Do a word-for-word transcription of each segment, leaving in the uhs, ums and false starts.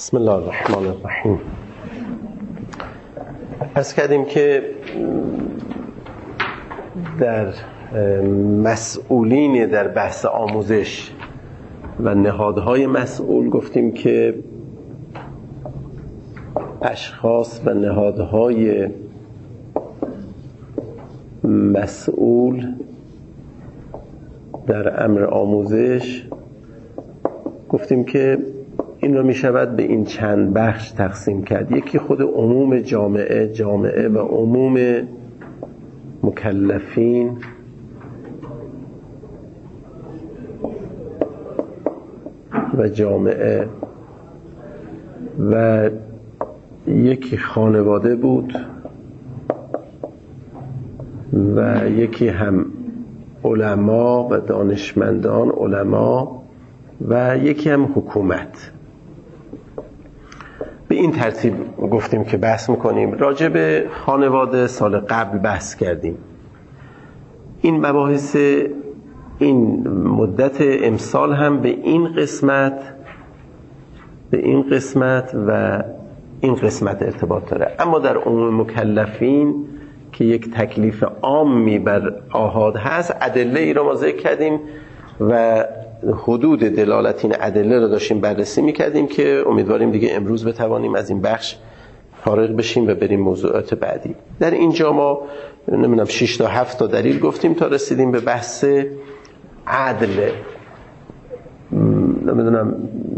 بسم الله الرحمن الرحیم. عرض کردیم که در مسئولین در بحث آموزش و نهادهای مسئول گفتیم که اشخاص و نهادهای مسئول در امر آموزش گفتیم که این رو می شود به این چند بخش تقسیم کرد. یکی خود عموم جامعه جامعه و عموم مکلفین، و جامعه، و یکی خانواده بود و یکی هم علما و دانشمندان علما و یکی هم حکومت. به این ترتیب گفتیم که بحث میکنیم. راجع به خانواده سال قبل بحث کردیم. این مباحث این مدت امسال هم به این قسمت به این قسمت و این قسمت ارتباط داره. اما در عموم مکلفین که یک تکلیف عامی بر آحاد هست، ادله ای رو ما ذکر کردیم و حدود دلالت این ادله رو داشتیم بررسی میکردیم که امیدواریم دیگه امروز بتوانیم از این بخش فارغ بشیم و بریم موضوعات بعدی. در اینجا ما نمیدونم شش تا هفت تا دلیل گفتیم تا رسیدیم به بحث عدل. نمیدونم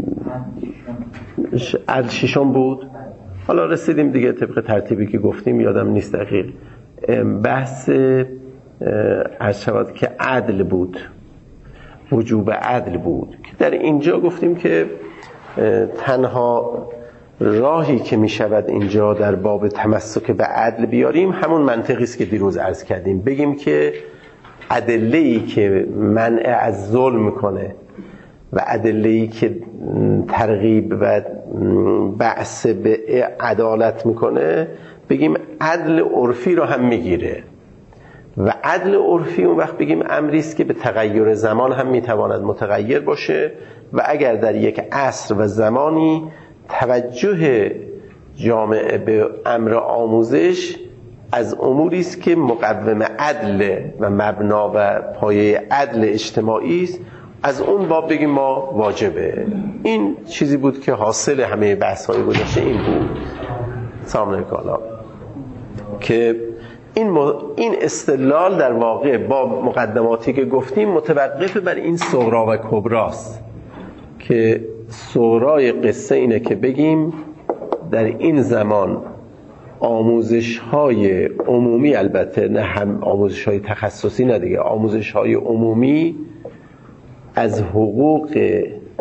عدل ششم بود. حالا رسیدیم دیگه طبق ترتیبی که گفتیم، یادم نیست دقیق. بحث عرض شود که عدل بود، وجوب عدل بود، که در اینجا گفتیم که تنها راهی که می شود اینجا در باب تمسک به عدل بیاریم همون منطقی است که دیروز عرض کردیم. بگیم که ادله‌ای که منع از ظلم میکنه و ادله‌ای که ترغیب و بعث به عدالت میکنه، بگیم عدل عرفی رو هم میگیره. و عدل عرفی اون وقت بگیم امری است که به تغییر زمان هم میتواند متغیر باشه و اگر در یک عصر و زمانی توجه جامعه به امر آموزش از اموری است که مقوم عدل و مبنا و پایه عدل اجتماعی است، از اون باب بگیم ما واجبه. این چیزی بود که حاصل همه بحث‌های گذشته این بود. سلام علیکم. که این م... این استدلال در واقع با مقدماتی که گفتیم متوقف بر این صغرا و کبراست، که صغرای قصه اینه که بگیم در این زمان آموزش‌های عمومی، البته نه هم آموزش‌های تخصصی، نه دیگه، آموزش‌های عمومی از حقوق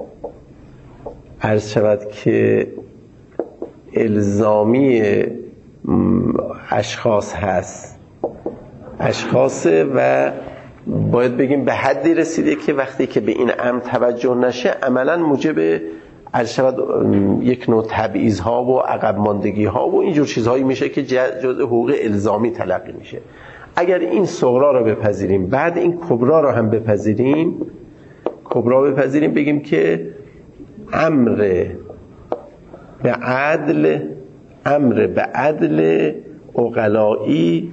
عرض شود که الزامی اشخاص هست اشخاص و باید بگیم به حدی رسیده که وقتی که به این امر توجه نشه عملا موجب عرض شود یک نوع تبعیض ها و عقب ماندگی ها و اینجور چیزهایی میشه که جزء حقوق الزامی تلقی میشه. اگر این صغرا رو بپذیریم، بعد این کبرا رو هم بپذیریم کبرا بپذیریم بگیم که امر به عدل امر به عدل عقلایی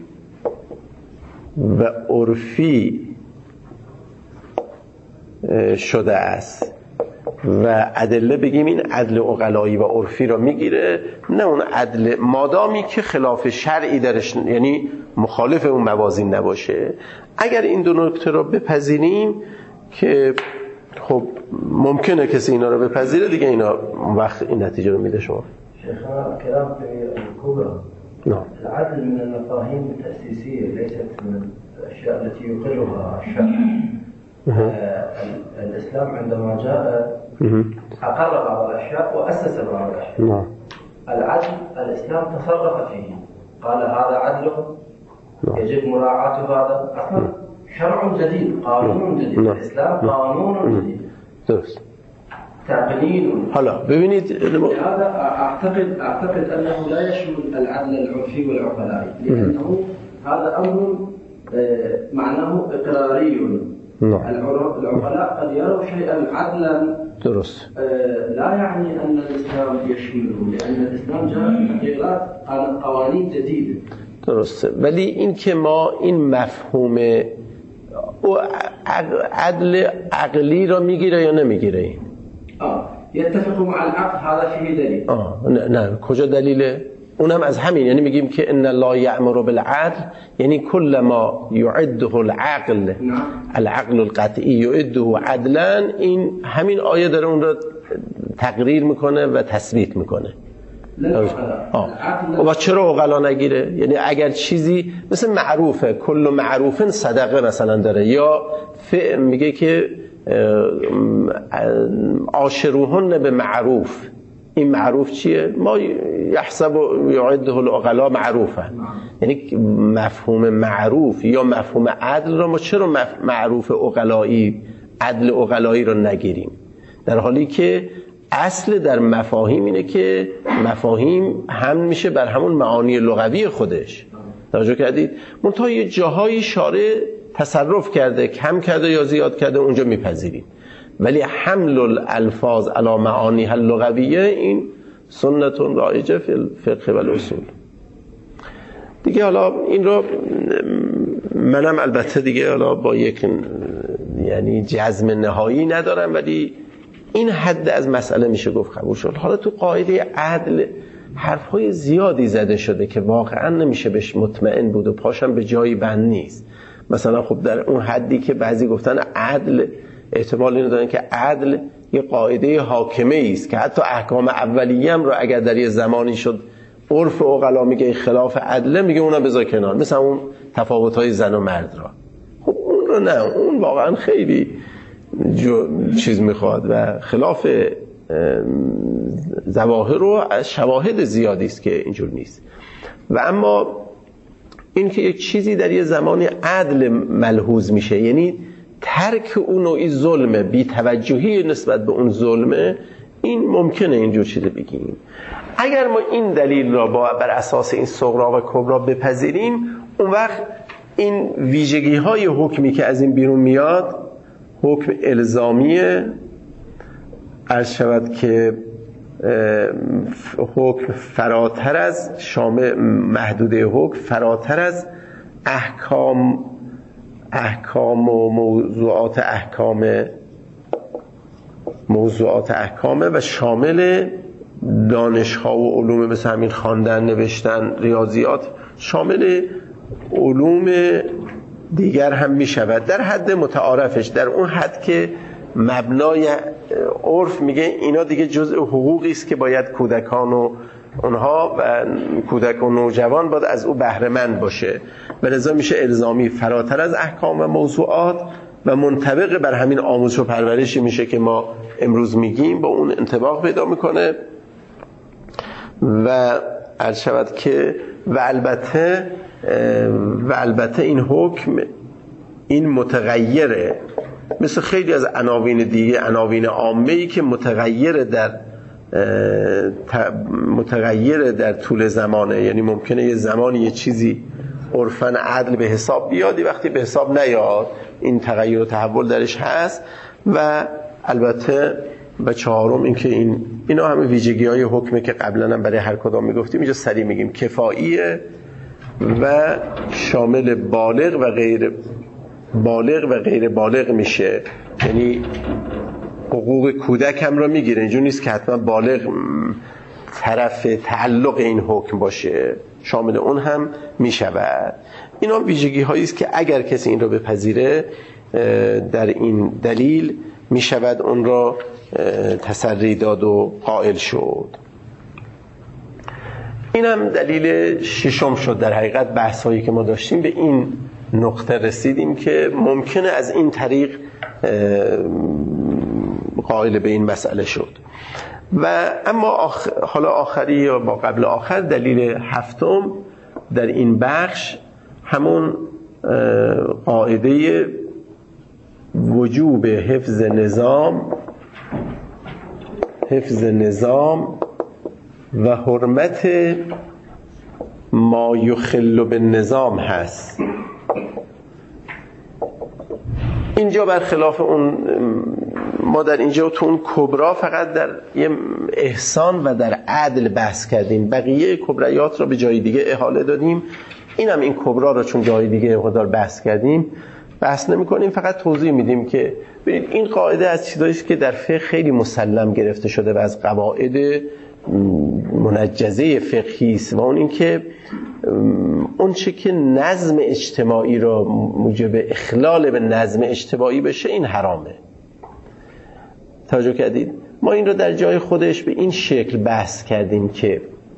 و عرفی شده است و ادله بگیم این عدل عقلایی و عرفی را میگیره، نه اون عدل مادامی که خلاف شرعی درش، یعنی مخالف اون موازین نباشه. اگر این دو نکته را بپذیریم که خب ممکنه کسی اینا رو بپذیره دیگه، اینا وقت این نتیجه رو میده شما. شيخنا كلام في الكبرى. نعم. العدل من المفاهيم التأسيسية، ليست من الأشياء التي يقرها الشرع. آه الإسلام عندما جاء أقر بعض الأشياء وأسس بعض الأشياء. نعم. العدل الإسلام تصرف فيه، قال هذا عدل يجب مراعاة هذا. أصلا شرع جديد، قانون جديد. الإسلام قانون جديد. درست. تقليد. حالا ببینید، هذا اعتقد اعتقد انه لا يشمل العدل العرفي والعقلائي، لانه هذا امر معناه اقراري. العقلاء قد يروا شيئا عدلا درست. لا يعني أن الإسلام يشمله، لأن الإسلام جاء بتغييرات قوانين جديدة. درسته، ولی این که ما این مفهوم عدل عقلی را میگیره یا نمیگیره؟ این آه يتفق مع العقل، هذا فيه دلیل. آه نه, نه کجا دلیله؟ اونم از همین، یعنی میگیم که ان الله یأمر بالعدل، یعنی کل ما یعده العقل، العقل القطعی یعده عدلا، این همین آیه داره اون رو تقریر میکنه و تثبیت میکنه. آه. و چرا عقلا نگیره؟ یعنی اگر چیزی مثل معروفه، کل معروفن صدقه مثلا داره، یا میگه که عاشروهن به معروف، این معروف چیه؟ ما یحسب یعده العقلا معروفه، یعنی مفهوم معروف یا مفهوم عدل را ما چرا معروف عقلایی، عدل عقلایی را نگیریم؟ در حالی که اصل در مفاهیم اینه که مفاهیم هم میشه بر همون معانی لغوی خودش. توجه کردید؟ منتها یه جاهای شارع تصرف کرده، کم کرده یا زیاد کرده، اونجا میپذیریم. ولی حمل الالفاظ علی معانیها اللغویه این سنت رایجه فی الفقه و الاصول. دیگه حالا این رو منم البته دیگه حالا با یک یعنی جزم نهایی ندارم، ولی این حد از مسئله میشه گفت قبول شد. حالا تو قاعده عدل حرفهای زیادی زده شده که واقعا نمیشه بهش مطمئن بود و پاشم به جایی بند نیست. مثلا خب در اون حدی که بعضی گفتن عدل، احتمال اینو دارن که عدل یه قاعده حاکمه است که حتی احکام اولیه هم رو اگر در یه زمانی شد عرف عقلا میگه خلاف عدله، میگه اونم بذار کنار، مثلا اون تفاوت‌های زن و مرد را. خب اون رو نه، اون واقعا خیلی جو چیز میخواد و خلاف ظواهر رو شواهد زیادی است که اینجور نیست. و اما این که یک چیزی در یه زمانی عدل ملحوظ میشه، یعنی ترک اون نوعی ظلمه، بی توجهی نسبت به اون ظلمه، این ممکنه اینجور چیزی بگیم. اگر ما این دلیل را با بر اساس این صغرا و کبرا بپذیریم، اون وقت این ویژگی های حکمی که از این بیرون میاد، حکم الزامیه، عرض شود که حکم فراتر از شامل محدوده حکم فراتر از احکام احکام و موضوعات احکام موضوعات احکامه و شامل دانش‌ها و علوم مثل همین خواندن، نوشتن، ریاضیات، شامل علوم دیگر هم می شود در حد متعارفش، در اون حد که مبنای عرف میگه اینا دیگه جزء حقوقی است که باید کودکان و اونها و کودک و نوجوان باید از او بهره مند باشه و لذا میشه الزامی، فراتر از احکام و موضوعات و منطبق بر همین آموزش و پرورشی میشه که ما امروز میگیم، با اون انطباق پیدا میکنه. و عرض شود که و البته و البته این حکم این متغیره، مثل خیلی از عناوین دیگه، عناوین عامه‌ای که متغیر در متغیر در طول زمانه، یعنی ممکنه یه زمانی یه چیزی عرفاً عدل به حساب بیادی، وقتی به حساب نیاد این تغییر و تحول درش هست. و البته و چهارم این که این اینا همه ویژگی‌های حکمه که قبلا هم برای هر کدام میگفتیم، اینجا سریع میگیم کفاییه و شامل بالغ و غیر بالغ و غیر بالغ میشه، یعنی حقوق کودک هم را میگیره، اینجور نیست که حتما بالغ طرف تعلق این حکم باشه، شامل اون هم میشود. اینا ویژگی هایی است که اگر کسی این را بپذیره در این دلیل میشود اون را تسری داد و قائل شد. این هم دلیل ششم شد. در حقیقت بحث هایی که ما داشتیم به این نقطه رسیدیم که ممکنه از این طریق قائل به این مسئله شد. و اما آخ... حالا آخری یا با قبل آخر دلیل هفتم در این بخش همون قاعده وجوب حفظ نظام حفظ نظام و حرمت ما یخل بالنظام هست. اینجا برخلاف اون ما در اینجا تو اون کبرا فقط در یه احسان و در عدل بحث کردیم، بقیه کبریات را به جای دیگه احاله دادیم. اینم این کبرا را چون جای دیگه مقدار بحث کردیم بحث نمی کنیم، فقط توضیح میدیم که ببینید این قاعده از چیزایی است که در فقه خیلی مسلم گرفته شده و از قواعد منجزه فقهی است، و اون این که اون چه که نظم اجتماعی را موجب اخلال به نظم اجتماعی بشه این حرامه. توجه کردید؟ ما این رو در جای خودش به این شکل بحث کردیم که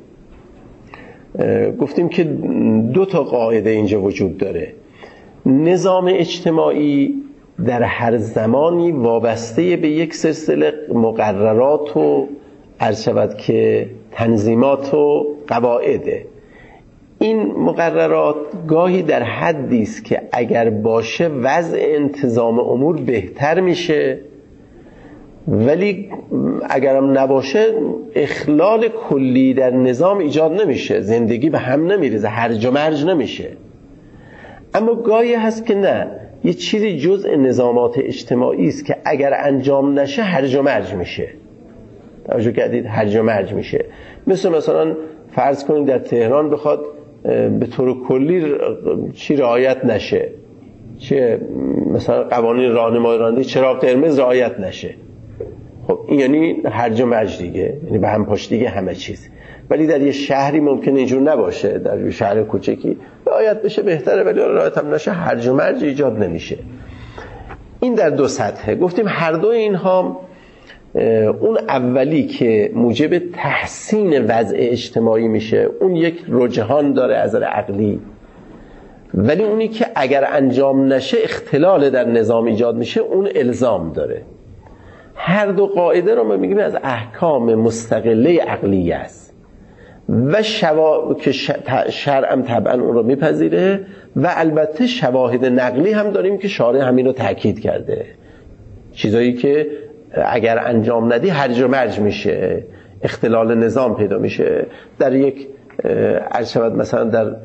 گفتیم که دو تا قاعده اینجا وجود داره. نظام اجتماعی در هر زمانی وابسته به یک سلسله مقررات و عرض شود که تنظیمات و قواعده. این مقررات گاهی در حدی است که اگر باشه وضع انتظام امور بهتر میشه، ولی اگرم نباشه اخلال کلی در نظام ایجاد نمیشه، زندگی به هم نمیریزه، هرج و مرج نمیشه. اما گاهی هست که نه، یه چیزی جزء نظامات اجتماعی است که اگر انجام نشه هرج و مرج میشه. توجه کردید؟ هرج و مرج میشه. مثل مثلا فرض کنید در تهران بخواد به طور کلی چی رعایت نشه، چه مثلا قوانین راهنمایی رانندگی چراغ قرمز رعایت نشه، خب این یعنی هرج و مرج دیگه، یعنی به هم پاش دیگه همه چیز. ولی در یه شهری ممکنه اینجور نباشه، در یه شهر کوچکی رعایت بشه بهتره، ولی رعایت هم نشه هرج و مرج ایجاد نمیشه. این در دو سطحه گفتیم. هر دو اینها، اون اولی که موجب تحسین وضع اجتماعی میشه اون یک رجحان داره از نظر عقلی، ولی اونی که اگر انجام نشه اختلال در نظام ایجاد میشه اون الزام داره. هر دو قاعده رو ما میگیم از احکام مستقله عقلیه است و شوا... که شرع هم طبعا اون رو میپذیره، و البته شواهد نقلی هم داریم که شارع همین رو تاکید کرده، چیزایی که اگر انجام ندی هرج و مرج میشه، اختلال نظام پیدا میشه. در یک عرض شود مثلا در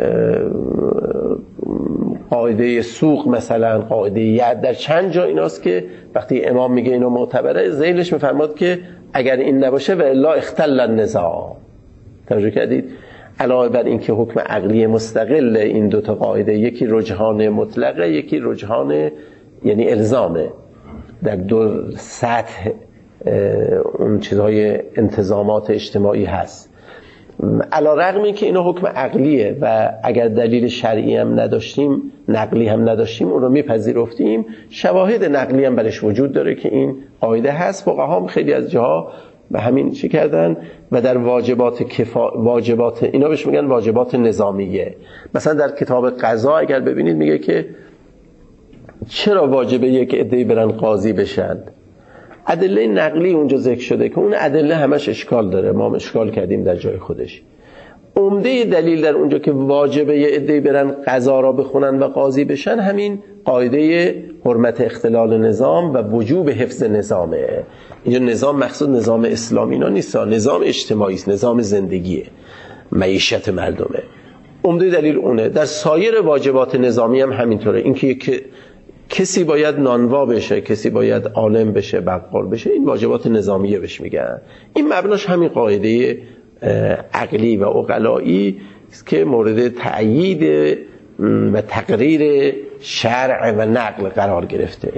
قاعده سوق مثلا، قاعده ید، در چند جا ایناست که وقتی امام میگه اینو معتبره ذیلش میفرماد که اگر این نباشه و الا اختل النظام. توجه کردید؟ علاوه بر این که حکم عقلی مستقل این دوتا قاعده، یکی رجحان مطلقه یکی رجحان یعنی الزامه، در دو سطح اون چیزهای انتظامات اجتماعی هست. علی رغم این که اینو حکم عقلیه و اگر دلیل شرعی هم نداشتیم، نقلی هم نداشتیم، اون رو میپذیرفتیم، شواهد نقلی هم برش وجود داره که این قاعده هست. فقها هم خیلی از جاها به همین چی کردن و در واجبات کفا... واجبات اینا بهش میگن واجبات نظامیه. مثلا در کتاب قضا اگر ببینید میگه که چرا واجبه یک عده‌ای برن قاضی بشن. ادله نقلی اونجا ذکر شده که اون ادله همش اشکال داره، ما هم اشکال کردیم در جای خودش. عمده دلیل در اونجا که واجبه یه عده‌ای برن قضا را بخونن و قاضی بشن همین قاعده حرمت اختلال نظام و وجوب حفظ نظامه. اینجا نظام مقصود نظام اسلامی اینا نیست، نظام اجتماعی است، نظام زندگیه، معیشت مردمه. عمده دلیل اونه. در سایر واجبات نظامی هم همینطوره. اینکه یک کسی باید نانوا بشه، کسی باید عالم بشه، بقال بشه، این واجبات نظامیه بهش میگن. این مبناش همین قاعده عقلی و عقلایی است که مورد تأیید و تقریر شرع و نقل قرار گرفته.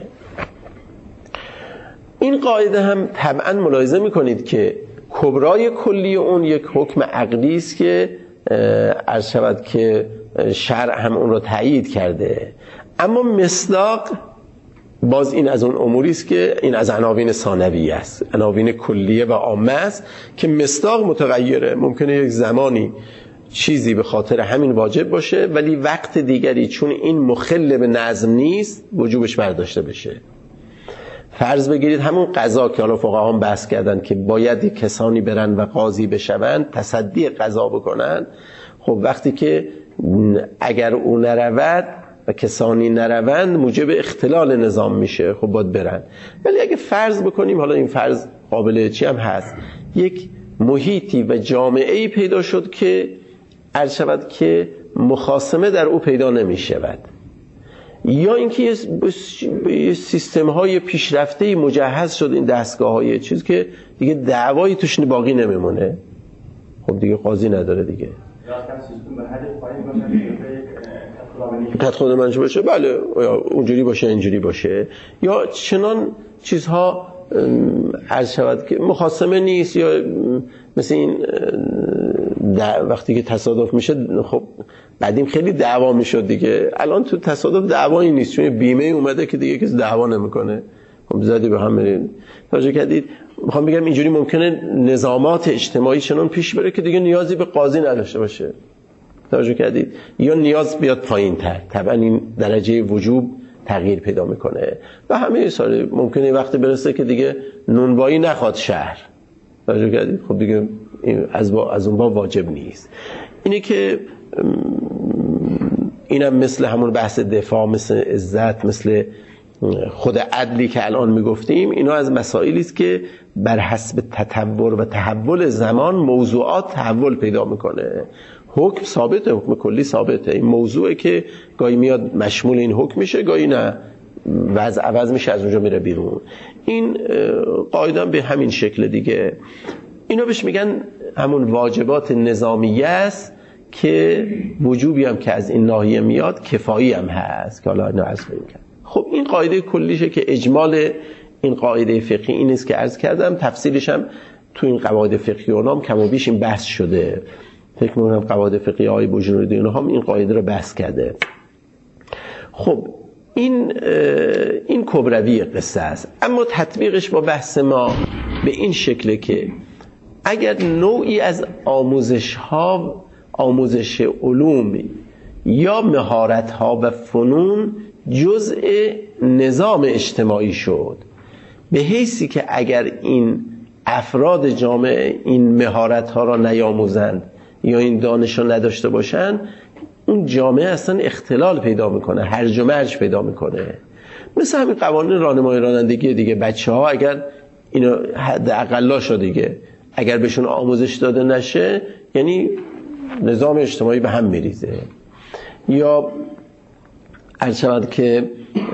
این قاعده هم طبعا ملاحظه میکنید که کبرای کلی اون یک حکم عقلی است که عرض شود که شرع هم اون رو تأیید کرده، اما مصداق باز این از اون اموری است که این از عناوین ثانویه است، عناوین کلیه و عامه است که مصداق متغیره. ممکنه یک زمانی چیزی به خاطر همین واجب باشه ولی وقت دیگری چون این مخل به نظم نیست وجوبش برداشته بشه. فرض بگیرید همون قضا که حالا فقها هم بحث کردن که باید کسانی برن و قاضی بشوند، تصدی قضا بکنن. خب وقتی که اگر او نرود و کسانی نروند موجب اختلال نظام میشه، خب باید برن. ولی اگه فرض بکنیم، حالا این فرض قابل چی هم هست، یک محیطی و جامعه‌ای پیدا شد که عرض شود که مخاصمه در او پیدا نمی شود، یا اینکه یه سیستم های پیشرفته مجهز شد این دستگاه های چیز که دیگه دعوایی توش باقی نمیمونه، خب دیگه قاضی نداره دیگه. قد خود منشه باشه، بله اونجوری باشه اینجوری باشه، یا چنان چیزها عرض شود که مخاصمه نیست، یا مثل این وقتی که تصادف میشه، خب بعدیم خیلی دعوا میشد دیگه، الان تو تصادف دعوایی نیست چون بیمه اومده که دیگه کسی دعوا نمیکنه، خب زدی به هم میرین. توجه کردید؟ میخوام بگم اینجوری ممکنه نظامات اجتماعی چنان پیش بره که دیگه نیازی به قاضی نداشته باشه. توجه کردید؟ یا نیاز بیاد پایین تر، طبعا این درجه وجوب تغییر پیدا میکنه و همه سال ممکنه وقتی برسه که دیگه نونوایی نخواد شهر. توجه کردید؟ خب دیگه از با از اون با واجب نیست. اینه که اینم مثل همون بحث دفاع، مثل عزت، مثل خود عدلی که الان میگفتیم، اینا از مسائلی است که بر حسب تطور و تحول زمان موضوعات تحول پیدا میکنه. حکم ثابته، حکم کلی ثابته، این موضوعه که گاهی میاد مشمول این حکم میشه، گاهی نه وضع عوض میشه از اونجا میره بیرون. این قاعده به همین شکل دیگه. اینا بهش میگن همون واجبات نظامیه است که وجوبی هم که از این ناحیه میاد کفایی هم هست که حالا اینو عرض کنیم. خب این قاعده کلیشه که اجمال این قاعده فقهی این است که عرض کردم، تفصیلش هم تو این قواعد فقهی و نام کم و بیش این بحث شده. فکر می‌کنم قواعد فقهی های بوجنوردی اینها هم این قاعده رو بحث کرده. خب این این کبروی قصه است، اما تطبیقش با بحث ما به این شکله که اگر نوعی از آموزش ها، آموزش علوم یا مهارت ها و فنون جزء نظام اجتماعی شد، به حیثی که اگر این افراد جامعه این مهارت ها را نیاموزند یا این دانش را نداشته باشند، اون جامعه اصلا اختلال پیدا میکنه، هرج و مرج پیدا میکنه. مثل همین قوانین راهنمایی رانندگی دیگه، بچه ها اگر اینو حد اقلاشو دیگه اگر بهشون آموزش داده نشه یعنی نظام اجتماعی به هم میریزه. یا عرض شود که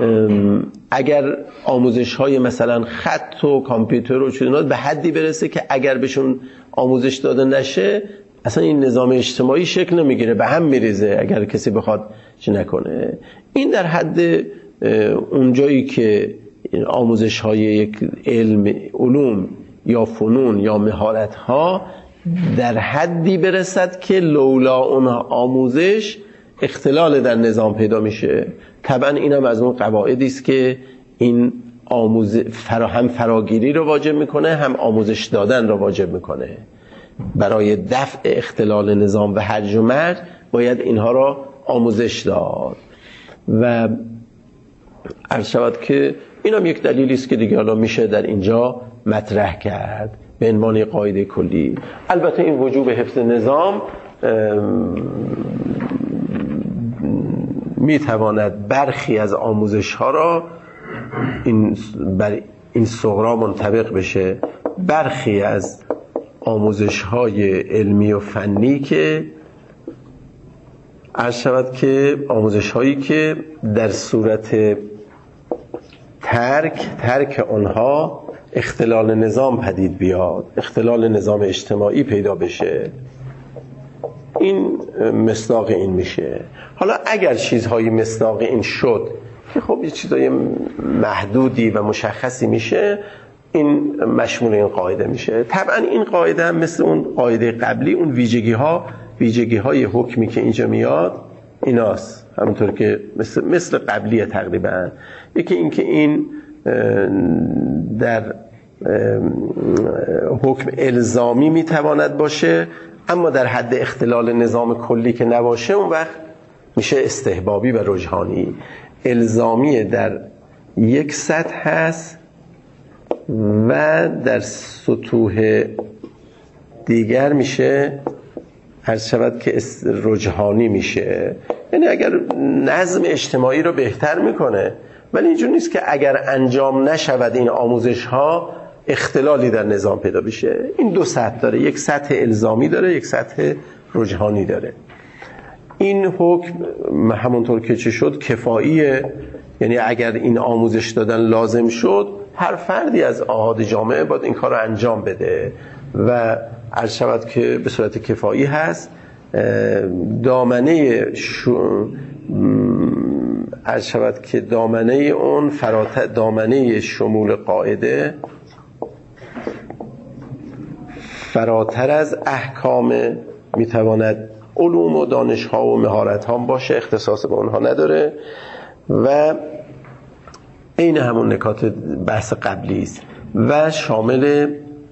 اگر آموزش های مثلا خط و کامپیوتر و چیزا به حدی برسه که اگر بهشون آموزش داده نشه اصلا این نظام اجتماعی شکل نمیگیره، به هم میریزه اگر کسی بخواد چی نکنه. این در حد اونجایی که آموزش های یک علم، علوم یا فنون یا مهارت ها در حدی برسد که لولا اون آموزش اختلال در نظام پیدا میشه. طبعا اینم از اون قواعدی است که این آموز فراهم فراگیری رو واجب میکنه، هم آموزش دادن رو واجب میکنه. برای دفع اختلال نظام و هرج و مرج باید اینها را آموزش داد. و عرض شود که اینم یک دلیلی است که دیگه حالا میشه در اینجا مطرح کرد به عنوان قاعده کلی. البته این وجوب حفظ نظام میتواند برخی از آموزش ها را این بر این صغرا منطبق بشه، برخی از آموزش های علمی و فنی که عرض شود که آموزش هایی که در صورت ترک ترک آنها اختلال نظام پدید بیاد، اختلال نظام اجتماعی پیدا بشه، این مصداق این میشه. حالا اگر چیزهایی مصداق این شد که خب یه چیزای محدودی و مشخصی میشه، این مشمول این قاعده میشه. طبعا این قاعده هم مثل اون قاعده قبلی اون ویژگی ها ویژگی های حکمی که اینجا میاد ایناست، همونطور که مثل مثل قبلیه تقریبا. یکی این که این در حکم الزامی میتواند باشه، اما در حد اختلال نظام کلی که نباشه اون وقت میشه استحبابی و رجحانی. الزامی در یک سطح هست و در سطوح دیگر میشه عرض شود که رجحانی میشه. یعنی اگر نظم اجتماعی رو بهتر میکنه، ولی اینجور نیست که اگر انجام نشود این آموزش ها اختلالی در نظام پیدا بشه. این دو سطح داره، یک سطح الزامی داره، یک سطح رجحانی داره. این حکم همونطور که چه شد کفاییه، یعنی اگر این آموزش دادن لازم شد هر فردی از اعضای جامعه باید این کار رو انجام بده و عرض شود که به صورت کفایی هست. دامنه شو... عرض شود که دامنه اون فراتر دامنه شمول قاعده فراتر از احکام میتواند علوم و دانش ها و مهارت ها باشه، اختصاص به اونها نداره و این همون نکات بحث قبلی است و شامل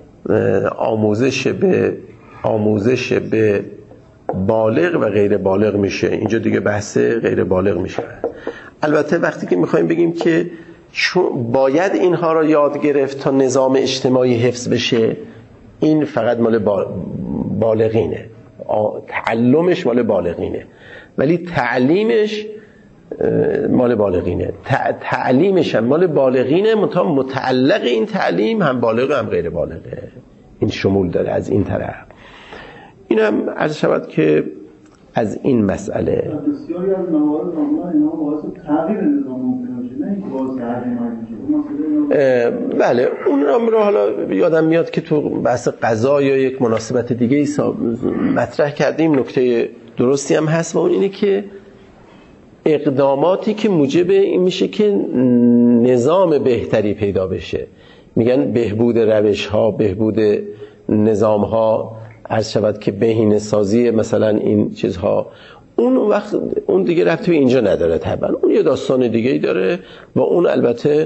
آموزش به آموزش به بالغ و غیر بالغ میشه. اینجا دیگه بحث غیر بالغ میشه. البته وقتی که میخوایم بگیم که باید اینها را یاد گرفت تا نظام اجتماعی حفظ بشه، این فقط مال بالغینه، تعلمش مال بالغینه، ولی تعلیمش مال بالغینه. تعلیمش هم مال بالغینه، منتها متعلق این تعلیم هم بالغ هم غیر بالغه. این شمول داره از این طرف. اینم عرض شود که از این مسئله بسیاری از موارد معمولا اینا باعث تغییر نظام ممکن میشه، نه اینکه باعث تغییر میشه. بله اون رو حالا یادم میاد که تو بحث قضا یا یک مناسبت دیگه ای مطرح کردیم. نکته درستی هم هست و اون اینه که اقداماتی که موجب این میشه که نظام بهتری پیدا بشه، میگن بهبود روش ها، بهبود نظام ها، عرض شود که بهینه سازی مثلا این چیزها، اون وقت اون دیگه ربطی به اینجا نداره طبعا، اون یه داستان دیگه ای داره و اون البته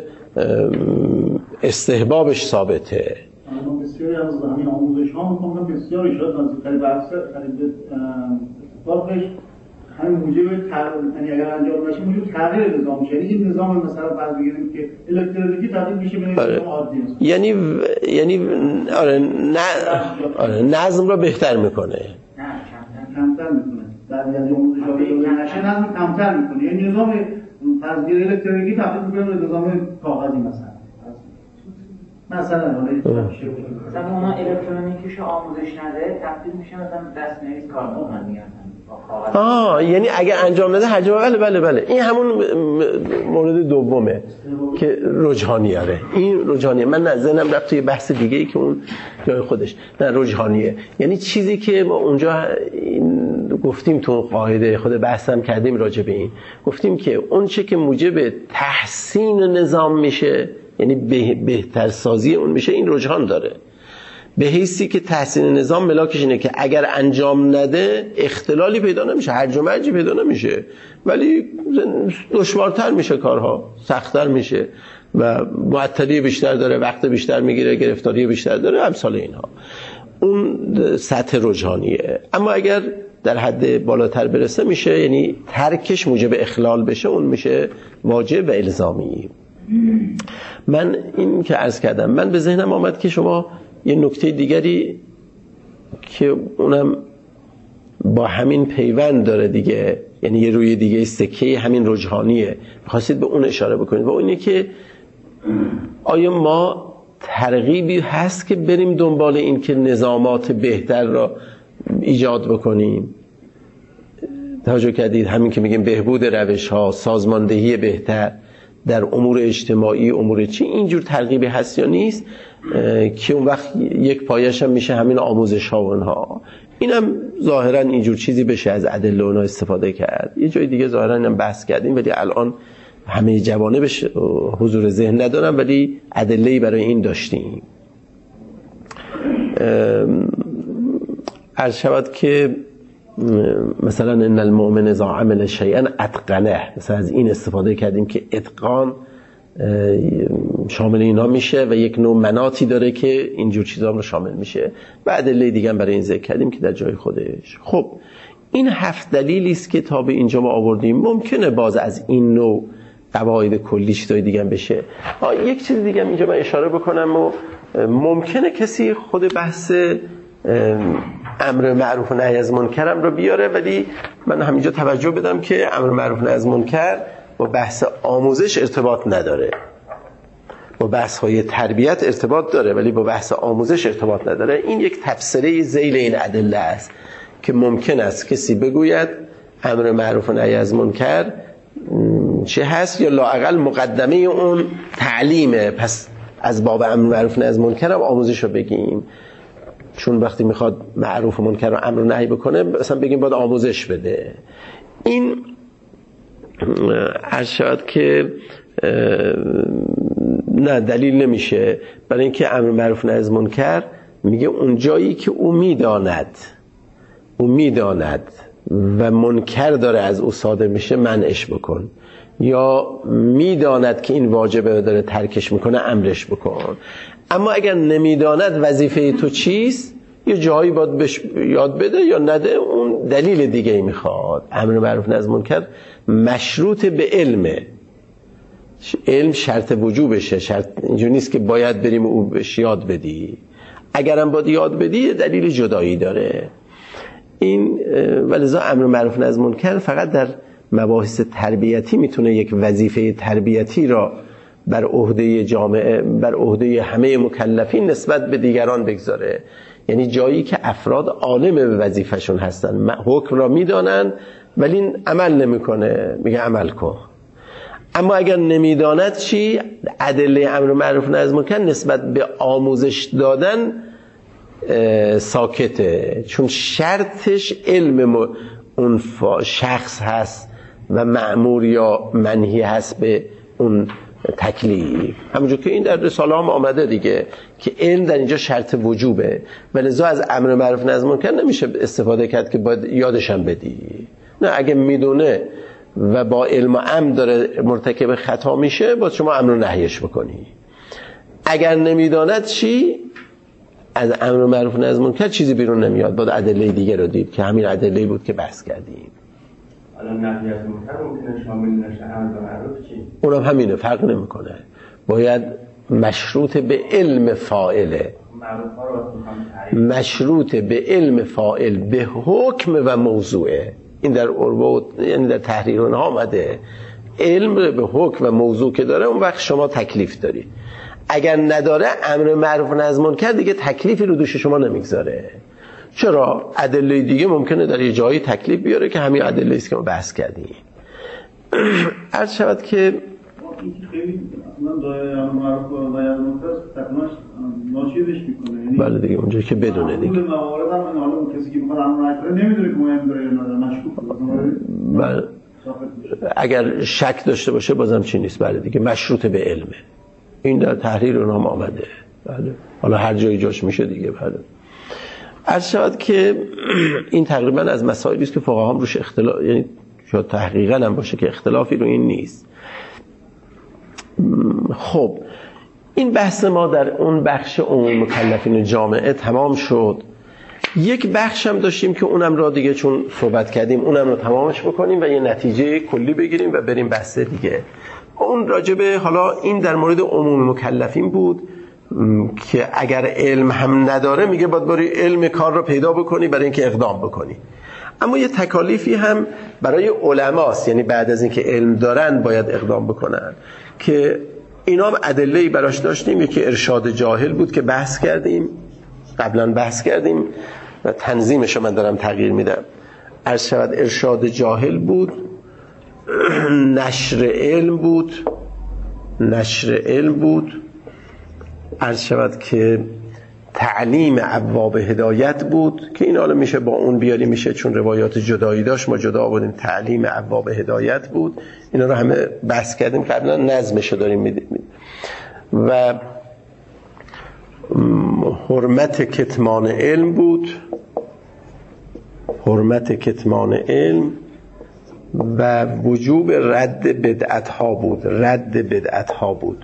استحبابش ثابته. اما بسیاری از همین آموزش ها میکنم بسیاری شد نزدیکتر بحث قریب اتفاقش همین موجب تغییر، یعنی اگر انجام نشه موجب تغییر نظام میشه. یعنی این نظام مثلا فرض بگیریم که الکترونیکی تبدیل میشه به نظام عادی، یعنی یعنی آره نه آره نظم رو بهتر میکنه، نه کمتر میکنه. در یعنی آموزش نشه نظم کمتر میکنه، یعنی نظام فرض بگیریم الکترونیکی تبدیل میکنه به نظام کاغذی مثلا. مثلا حالا مثلا اونا الکترونیکیشو آموزش نده تبدیل میشه مثلا دست‌نویس کارمند میگن. آه یعنی اگه انجام نده هر جا بله بله بله این همون مورد دومه که رجحانیه. این رجحانیه. من نه ذهنم رفت توی بحث دیگه ای که اون جای خودش نه رجحانیه، یعنی چیزی که ما اونجا گفتیم تو قاعده خود بحثم کردیم راجع به این، گفتیم که اون چه که موجب تحسین نظام میشه یعنی بهتر سازی اون میشه، این رجحان داره، به حیثی که تحسین نظام ملاکش اینه که اگر انجام نده اختلالی پیدا نمیشه، هرج و مرجی پیدا نمیشه، ولی دشوارتر میشه کارها، سختتر میشه و معطلی بیشتر داره، وقت بیشتر میگیره، گرفتاری بیشتر داره، امثال اینها. اون سطح رجحانیه. اما اگر در حد بالاتر برسه میشه، یعنی ترکش موجب اخلال بشه، اون میشه واجب و الزامی. من این که عرض کردم، من به ذهنم آمد که شما یه نکته دیگری که اونم با همین پیوند داره دیگه، یعنی یه روی دیگه سکه همین رجحانیه، می‌خواستید به اون اشاره بکنید و اون اینه که آیا ما ترغیبی هست که بریم دنبال این که نظامات بهتر را ایجاد بکنیم؟ توجه کردید همین که میگیم بهبود روش ها، سازماندهی بهتر در امور اجتماعی، امور چی، اینجور ترغیبی هست یا نیست که اون وقت یک پایش هم میشه همین آموزش ها و اونها. اینم ظاهرا اینجور چیزی بشه از ادله اونها استفاده کرد. یه جای دیگه ظاهرا اینم بحث کردیم ولی الان همه جوانبش حضور ذهن ندارم، ولی ادله‌ای برای این داشتیم. عرض شود که مثلا ان المؤمن اذا عمل شیئا اتقنه، مثلا از این استفاده کردیم که اتقان شامل اینا میشه و یک نوع مناطی داره که اینجور چیزا رو شامل میشه. و ادله دیگه هم برای این ذکر کردیم که در جای خودش. خب این هفت دلیلی است که تا به اینجا ما آوردیم. ممکنه باز از این نوع قواعد کلی چیزای دیگه هم بشه. یک چیز دیگه هم اینجا من اشاره بکنم و ممکنه کسی خود بحث امر معروف و نهی از منکرم رو بیاره، ولی من همینجا توجه بدم که امر معروف و نهی از منکر با بحث آموزش ارتباط نداره، با بحث های تربیت ارتباط داره ولی با بحث آموزش ارتباط نداره. این یک تفسیری ذیل این ادله است که ممکن است کسی بگوید امر معروف و نهی از منکر چه هست، یا لااقل مقدمه اون تعلیمه. پس از باب امر معروف و نهی از منکر هم آموزش رو بگیم، چون وقتی میخواد معروف و منکر رو امر و نهی بکنه مثلا بگیم باید آموزش بده. این عرض شد که نه دلیل نمیشه، برای اینکه امر معروف و نهی از منکر میگه اون جایی که او میداند او میداند و منکر داره از او صادر میشه منعش بکن، یا میداند که این واجبه داره ترکش میکنه امرش بکن. اما اگر نمیداند وظیفه تو چیست، یه جایی باید بهش یاد بده یا نده، اون دلیل دیگه ای میخواد. امر معروف نهی از منکر مشروط به علمه، علم شرط وجوبشه، شرط اینجوری نیست که باید بریم او بهش یاد بدی. اگرم باید یاد بدی دلیل جدایی داره. این ولذا امر معروف نهی از منکر فقط در مباحث تربیتی میتونه یک وظیفه تربیتی را بر عهده جامعه، بر عهده همه مکلفین نسبت به دیگران بگذاره. یعنی جایی که افراد عالم به وظیفهشون هستن، حکم را میدانن ولی عمل نمیکنه، میگه عمل کن. اما اگر نمیداند چی؟ ادله امر معروف نهی از منکر نسبت به آموزش دادن ساکته، چون شرطش علم اون شخص هست و مأمور یا منهی هست به اون تکلیف. همونجور که این در رساله هم آمده دیگه که علم در اینجا شرط وجوبه، ولذا از امر معروف نهی از منکر نمیشه استفاده کرد که باید یادشم بدی. نه، اگه میدونه و با علم و امر داره مرتکب خطا میشه باید شما امر و نهیش بکنی. اگر نمیداند چی؟ از امر معروف نهی از منکر چیزی بیرون نمیاد، باید ادله دیگه رو دید که همین ادله بود که بحث کردیم. الان نهی از منکر ممکنه شامل نشه امر معروف چی؟ اونم همینه، فرق نمیکنه، باید مشروط به علم فاعله، مشروط به علم فاعل به حکم و موضوعه. این در عربه یعنی در تحریر اونها آمده، علم به حکم و موضوع که داره اون وقت شما تکلیف داری. اگر نداره امر معروف و نهی از منکر دیگه تکلیفی رو دوش شما نمیگذاره. چرا؟ ادله دیگه ممکنه در یه جایی تکلیف بیاره که همین ادله است که ما بحث کردیم. عرض شود که خیلی من دایره معروف و نهی از منکر تقناش ناشیدش میکنه، یعنی بله دیگه اونجایی که بدونه دیگه. اون موارد هم حالا اون کسی که میخواد امر نکنه نمیدونه که مهم داره یا نداره، مشکوک بله. اگر شک داشته باشه بازم چی نیست، بله دیگه مشروط به علمه. این در تحریر اونها هم آمده. بله. حالا هر جایی جاش میشه دیگه. بله. عرض شود که این تقریبا از مسائلی است که فقها هم روش اختلاف، یعنی شاید تحقیقا هم باشه که اختلافی رو این نیست. خب این بحث ما در اون بخش اون مکلفین جامعه تمام شد. یک بخش هم داشتیم که اونم را دیگه چون صحبت کردیم اونم رو تمامش بکنیم و یه نتیجه کلی بگیریم و بریم بحث دیگه. اون راجبه حالا این در مورد عموم مکلفین بود که اگر علم هم نداره میگه باید بری علم کار رو پیدا بکنی برای اینکه اقدام بکنی. اما یه تکالیفی هم برای علماست، یعنی بعد از اینکه علم دارن باید اقدام بکنن، که اینا هم ادله‌ای براش داشتیم. یکی ارشاد جاهل بود که بحث کردیم، قبلا بحث کردیم و تنظیمش رو من دارم تغییر میدم. عرض شود ارشاد جاهل بود، نشر علم بود نشر علم بود عرض شود که تعلیم ابواب هدایت بود که این حالا میشه با اون بیاری میشه، چون روایات جدایی داشت ما جدا آوردیم. تعلیم ابواب هدایت بود. اینا رو همه بحث کردیم قبلا، نظمش رو داریم میدیم. و حرمت کتمان علم بود، حرمت کتمان علم و وجوب رد بدعت ها بود، رد بدعت ها بود.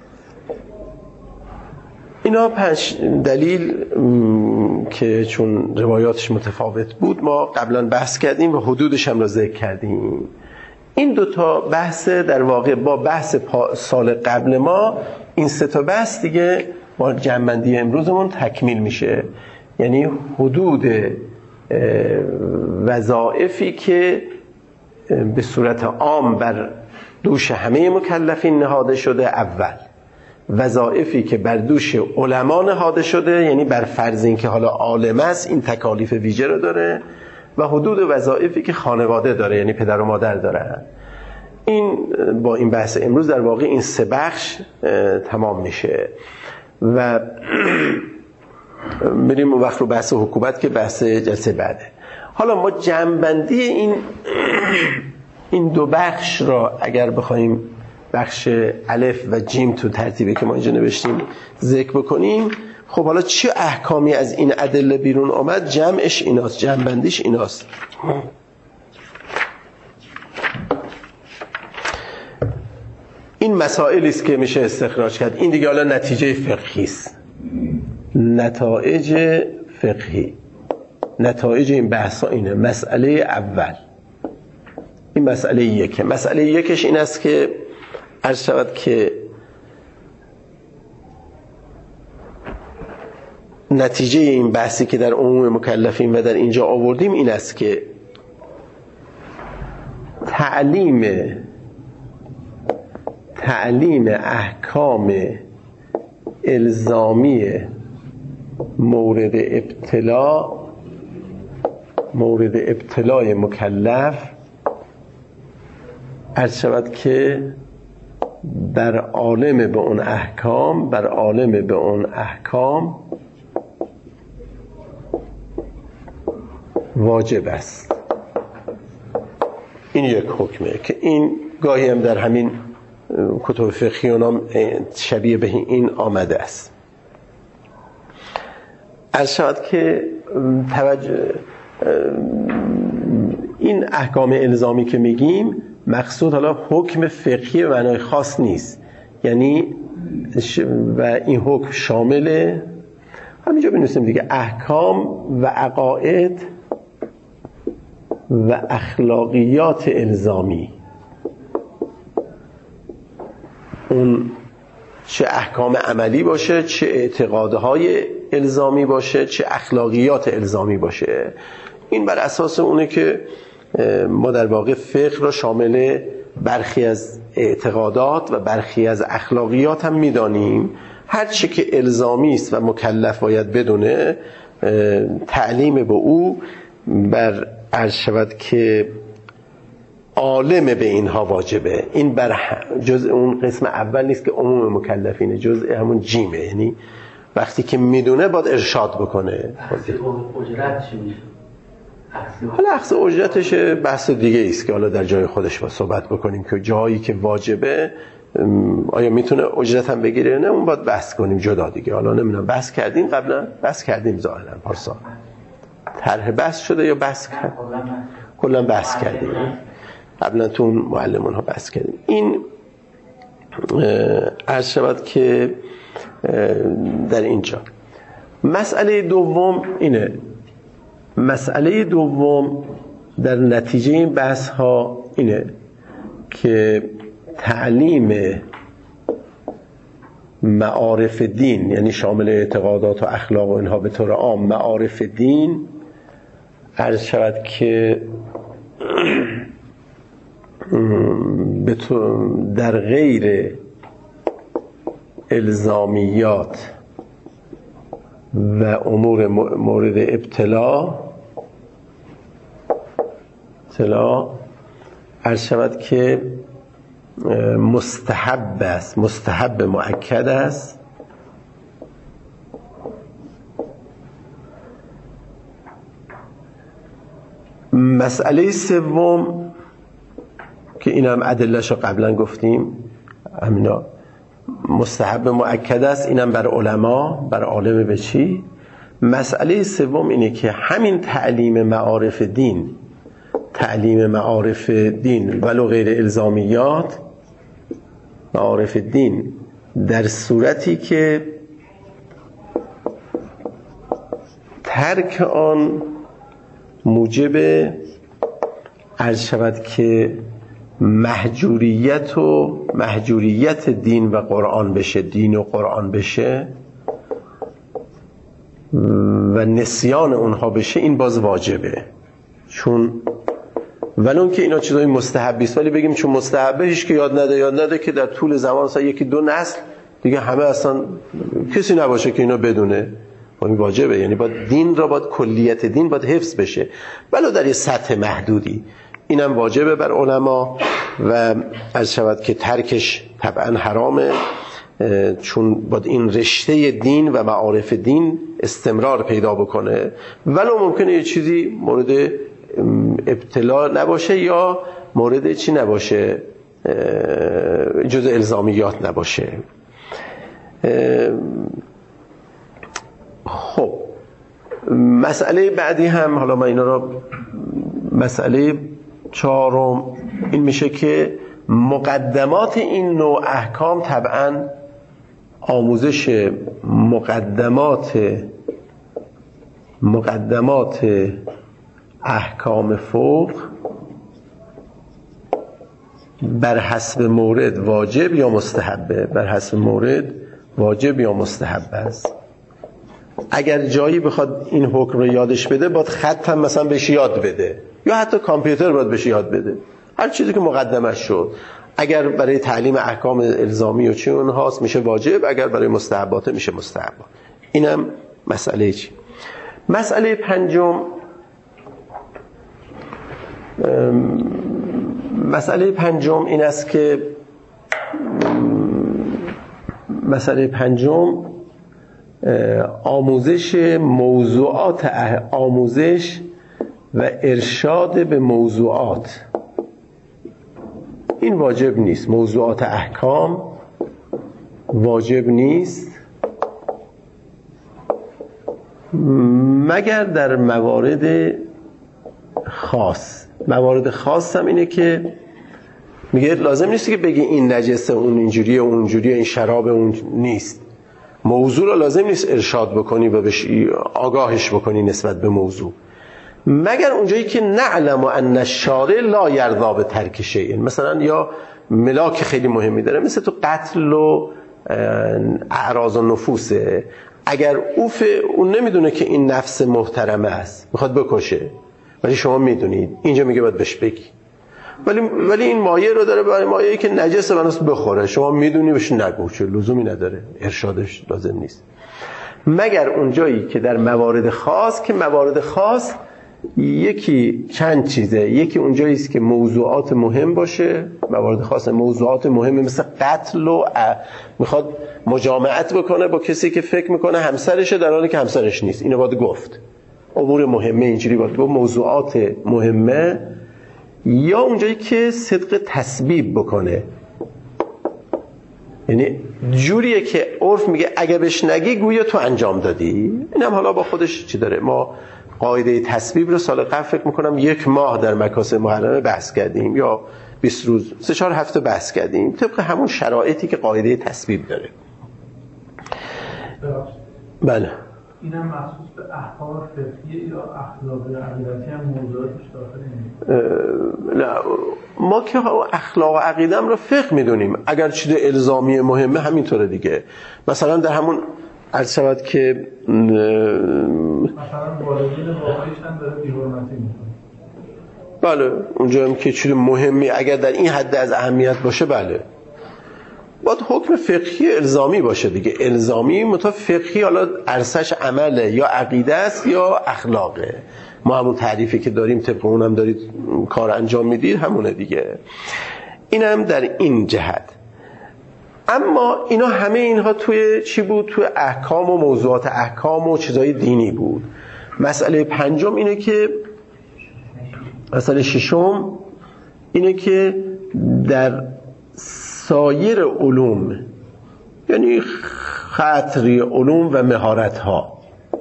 اینا پنج دلیل که چون روایاتش متفاوت بود ما قبلا بحث کردیم و حدودش هم را ذکر کردیم. این دوتا بحث در واقع با بحث سال قبل ما، این سه تا بحث دیگه با جمع‌بندی امروزمون تکمیل میشه. یعنی حدود وظایفی که به صورت عام بر دوش همه مکلفین نهاده شده، اول وظایفی که بر دوش علما نهاده شده، یعنی بر فرض این که حالا عالم است این تکالیف ویژه رو داره، و حدود وظایفی که خانواده داره، یعنی پدر و مادر دارن. این با این بحث امروز در واقع این سه بخش تمام میشه و بریم اون وقت رو بحث حکومت که بحث جلسه بعده. حالا ما جمع‌بندی این این دو بخش را اگر بخوایم بخش الف و جیم تو ترتیبی که ما اینجا نوشتیم ذکر بکنیم، خب حالا چه احکامی از این ادله بیرون آمد؟ جمعش ایناست، جمع‌بندیش ایناست. این مسائلی است که میشه استخراج کرد. این دیگه حالا نتیجه فقهی است. نتایج فقهی، نتایج این بحثا اینه. مسئله اول، این مسئله یکه. مسئله یکش این است که عرض شود که نتیجه این بحثی که در عموم مکلفین و در اینجا آوردیم این است که تعلیم تعلیم احکام الزامی مورد ابتلا مورد ابتلای مکلف عرض شود که بر عالم به اون احکام بر عالم به اون احکام واجب است. این یک حکمه که این گاهی هم در همین کتب فقهی اونام شبیه به این آمده است. عرض شود که توجه این احکام الزامی که میگیم مقصود حالا حکم فقهی به معنای خاص نیست، یعنی و این حکم شامل همینجا بنویسیم دیگه احکام و عقاید و اخلاقیات الزامی. اون چه احکام عملی باشه، چه اعتقادهای الزامی باشه، چه اخلاقیات الزامی باشه، این بر اساس اونه که ما در واقع فقه را شامل برخی از اعتقادات و برخی از اخلاقیات هم میدانیم. هر چه که الزامی است و مکلف باید بدونه، تعلیم به او بر عرض شود که عالم به اینها واجبه. این بر جزء اون قسم اول نیست که عموم مکلفینه، جزء همون جیمه، یعنی وقتی که میدونه باید ارشاد بکنه. اجرت چی میشه؟ حالا اخذ اجرتش بحث دیگه است که حالا در جای خودش با صحبت بکنیم که جایی که واجبه آیا میتونه اجرت هم بگیره نه، اون باید بحث کنیم جدا دیگه. حالا نمیدونم بحث کردیم قبلا، بحث کردیم ظاهرا پارسا طرح بحث شده یا بحث کردیم؟ کلا بحث کردیم قبلا، تو اون معلمون ها بحث کردیم. این عرض شود که در اینجا مسئله دوم اینه. مسئله دوم در نتیجه این بحث ها اینه که تعلیم معارف دین، یعنی شامل اعتقادات و اخلاق و اینها به طور عام معارف دین، عرض شود که در غیر الزامیات و امور مورد ابتلا ابتلا عرض شود که مستحب است، مستحب مؤکد است. مسئله سوم که این هم ادله‌شو قبلا گفتیم، همینا مستحب مؤکد است، اینم بر علما، بر عالم به چی. مسئله سوم اینه که همین تعلیم معارف دین، تعلیم معارف دین ولو غیر الزامیات، معارف دین در صورتی که ترک آن موجب عرض شود که محجوریت و محجوریت دین و قرآن بشه، دین و قرآن بشه و نسیان اونها بشه، این باز واجبه. چون ولون که اینا چیزای مستحبی است، ولی بگیم چون مستحبه هیچ که یاد نده یاد نده که در طول زمان مثلا یکی دو نسل دیگه همه اصلا کسی نباشه که اینا بدونه، این واجبه، یعنی باید دین را باید کلیت دین باید حفظ بشه ولو در یه سطح محدودی. اینم واجبه بر علما و عرض شود که ترکش طبعا حرامه، چون باید این رشته دین و معارف دین استمرار پیدا بکنه ولو ممکنه یه چیزی مورد ابتلا نباشه یا مورد چی نباشه، جز الزامیات نباشه. خب مسئله بعدی هم، حالا من اینا رو، مسئله چهارم این میشه که مقدمات این نوع احکام طبعا آموزش مقدمات مقدمات احکام فقه بر حسب مورد واجب یا مستحبه، بر حسب مورد واجب یا مستحب است. اگر جایی بخواد این حکم رو یادش بده باید خط هم مثلا بهش یاد بده یا حتی کامپیوتر باید بهش یاد بده، هر چیزی که مقدمش شد. اگر برای تعلیم احکام الزامی و چی اونهاست میشه واجب، اگر برای مستحبات میشه مستحب. اینم مسئله چی؟ مسئله پنجم، مسئله پنجم این است که مسئله پنجم آموزش موضوعات، آموزش و ارشاد به موضوعات. این واجب نیست، موضوعات احکام واجب نیست مگر در موارد خاص. موارد خاص هم اینه که میگه لازم نیست که بگی این نجسه، اون اینجوریه، اون اونجوریه، این شراب، اون نیست. موضوع رو لازم نیست ارشاد بکنی و بهش آگاهش بکنی نسبت به موضوع، مگر اونجایی که نعلم ان الشارع لا یرضا به ترک شیء. مثلا یا ملاک خیلی مهمی داره، مثل تو قتل و اعراض النفوسه. اگر اوف اون نمیدونه که این نفس محترمه است میخواد بکشه، ولی شما میدونید، اینجا میگه باید بهش بگی. ولی ولی این مایه رو داره، برای مایه‌ای که نجسه بناس بخوره، شما میدونی بهش نگو، چه لزومی نداره، ارشادش لازم نیست. مگر اونجایی که در موارد خاص، که موارد خاص یکی چند چیزه، یکی اونجایی است که موضوعات مهم باشه، موارد خاص موضوعات مهمه مثل قتل و میخواد مجامعت بکنه با کسی که فکر میکنه همسرشه در حالی که همسرش نیست، اینو باید گفت. امور مهمه اینجوری باید گفت، موضوعات مهمه. یا اونجایی که صدق تسبیب بکنه، یعنی جوریه که عرف میگه اگه بهش نگی گویا تو انجام دادی. اینم حالا با خودش چی داره. ما قاعده تسبیب رو سال قبل فکر میکنم یک ماه در مکاسب محرمه بحث کردیم یا بیست روز، سه چهار هفته بحث کردیم طبق همون شرایطی که قاعده تسبیب داره. بله. اینم مخصوص به احکام فقهی یا اخلاق عقیدتی هم موضوعاتش داخل نیست؟ نه، ما که اخلاق و عقیده هم رو فقه میدونیم، اگر چیز الزامی مهمه همینطوره دیگه. مثلا در همون عرض شود که مثلا والدین واقعیش هم داره بی‌حرمتی میکنه. بله، اونجا هم که چیز مهمی اگر در این حد از اهمیت باشه بله باید حکم فقهی الزامی باشه دیگه. الزامی متا فقهی حالا عرصش عمله یا عقیده است یا اخلاقه. ما همون تعریفی که داریم طبق اونم دارید کار انجام میدید همونه دیگه. اینم در این جهت. اما اینا همه اینها توی چی بود؟ توی احکام و موضوعات احکام و چیزای دینی بود. مسئله پنجم اینه که مسئله ششم اینه که در سایر علوم، یعنی خطری علوم و مهارت ها،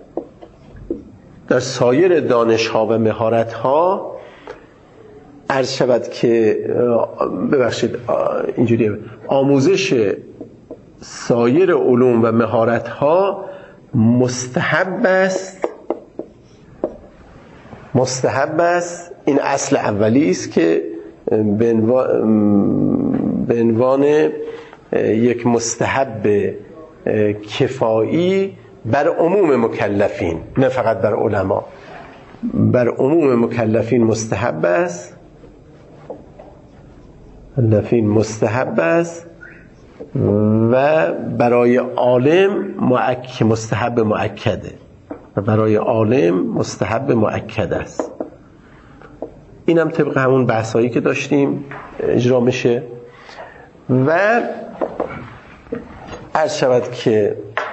در سایر دانش ها و مهارت ها عرض شود که ببخشید اینجوریه، آموزش سایر علوم و مهارت ها مستحب است. مستحب است، این اصل اولی است که به عنوان به عنوان یک مستحب کفایی بر عموم مکلفین، نه فقط بر علما، بر عموم مکلفین مستحب است. مکلفین مستحب است و برای عالم مؤکد مستحب مؤکده. و برای عالم مستحب مؤکد است. اینم طبق همون بحثایی که داشتیم اجرا میشه. و عرض شود که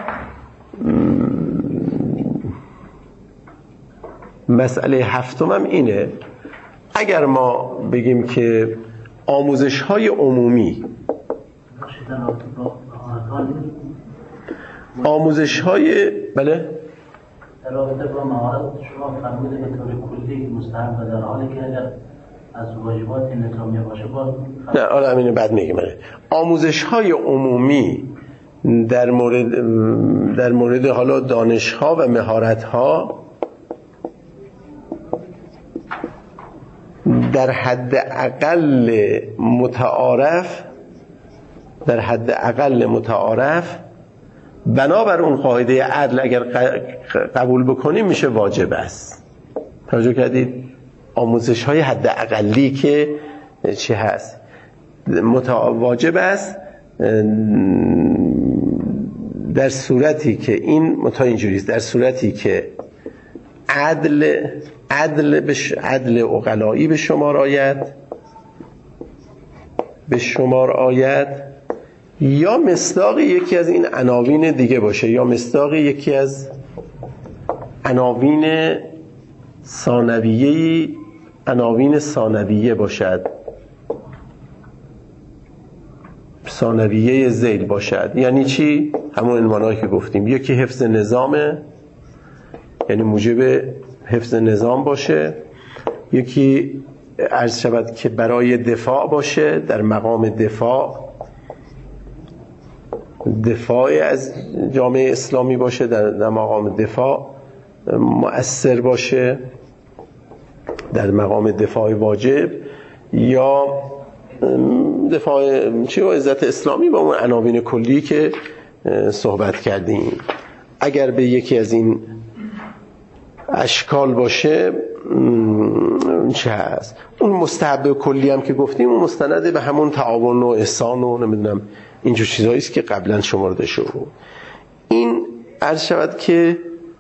مسئله هفتمم اینه، اگر ما بگیم که آموزش های عمومی آموزش های بله در رابطه با مهارت شما فرمودید به طور کلی مستحب و در حالی که اگر از واجبات نظامیه باشه باز نه حالا همینه بعد میگم. آموزش های عمومی در مورد در مورد حالا دانش ها و مهارت ها در حد اقل متعارف در حد اقل متعارف بنابر اون قاعده عدل اگر قبول بکنیم میشه واجب است. توجه کردید؟ آموزش های حد اقلی که چی هست واجب است در صورتی که این متا اینجوری است، در صورتی که عدل عدل بش عدل عقلایی به شمار آید به شمار آید یا مصداق یکی از این عناوین دیگه باشه، یا مصداق یکی از عناوین ثانویه عناوین ثانویه باشد، ثانویه ذیل باشد. یعنی چی؟ همون عنوانایی که گفتیم، یکی حفظ نظامه، یعنی موجب حفظ نظام باشه، یکی عرض شود که برای دفاع باشه، در مقام دفاع دفاع از جامعه اسلامی باشه، در مقام دفاع مؤثر باشه، در مقام دفاع واجب، یا دفاع چی و عزت اسلامی با اون عناوین کلی که صحبت کردیم. اگر به یکی از این اشکال باشه چه هست؟ اون مستحب کلی هم که گفتیم اون مستند به همون تعاون و احسان و نمیدونم اینجور چیزهایی است که قبلا شمرده شد. این عرض شود که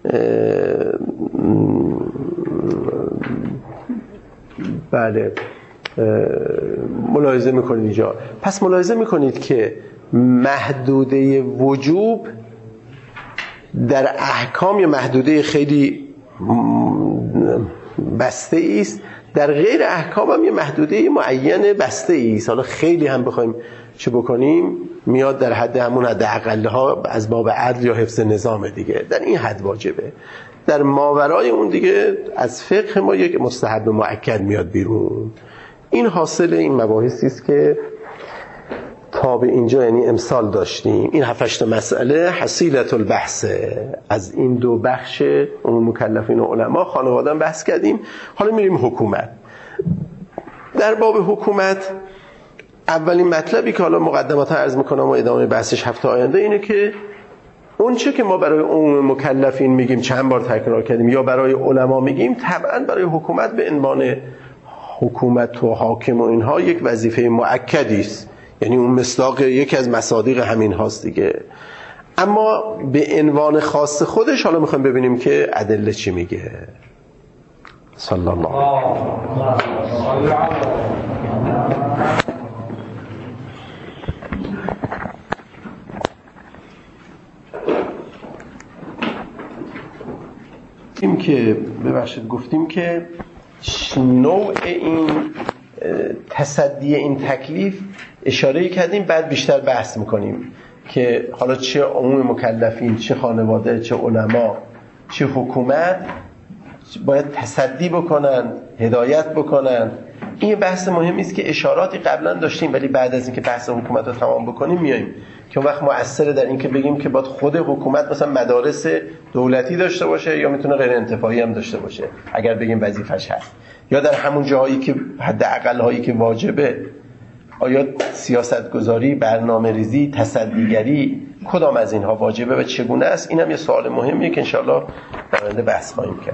بله ملاحظه میکنید اینجا. پس ملاحظه میکنید که محدوده وجوب در احکام یا محدوده خیلی بسته است، در غیر احکام هم یه محدوده معین بسته است. حالا خیلی هم بخوایم چه بکنیم میاد در حد همون حد اقل ها از باب عدل یا حفظ نظام دیگه، در این حد واجبه. در ماورای اون دیگه از فقه ما یک مستحب مؤکد میاد بیرون. این حاصل این مباحثی است که تا به اینجا یعنی امسال داشتیم. این هفتش مسئله حصیلت البحث از این دو بخش اون مکلفین و علما خانواده بحث کردیم. حالا میریم حکومت. در باب حکومت اولین مطلبی که حالا مقدمات عرض میکنم و ادامه بحثش هفته آینده اینه که اون چه که ما برای عموم مکلفین میگیم چند بار تکرار کردیم یا برای علما میگیم، طبعا برای حکومت به عنوان حکومت و حاکم و اینها یک وظیفه مؤکدی است، یعنی اون مصداق یکی از مصادیق همین هاست دیگه. اما به عنوان خاص خودش حالا میخوایم ببینیم که ادله چی میگه. صلی الله این که ببخشید گفتیم که نوع این تصدی این تکلیف اشاره کردیم، بعد بیشتر بحث میکنیم که حالا چه عموم مکلفین، چه خانواده، چه علما، چه حکومت باید تصدی بکنن، هدایت بکنن. این بحث مهمی است که اشاراتی قبلا داشتیم، ولی بعد از اینکه بحث حکومت رو تمام بکنیم میایم که اون وقت مؤثره در این که بگیم که باید خود حکومت مثلا مدارس دولتی داشته باشه یا میتونه غیر انتفاعی هم داشته باشه اگر بگیم وظیفش هست، یا در همون جاهایی که حد اقل هایی که واجبه آیا سیاست گذاری، برنامه ریزی، تصدیگری کدام از اینها واجبه و چگونه است. اینم یه سوال مهمیه که انشاءالله در آینده بحث خواهیم کرد.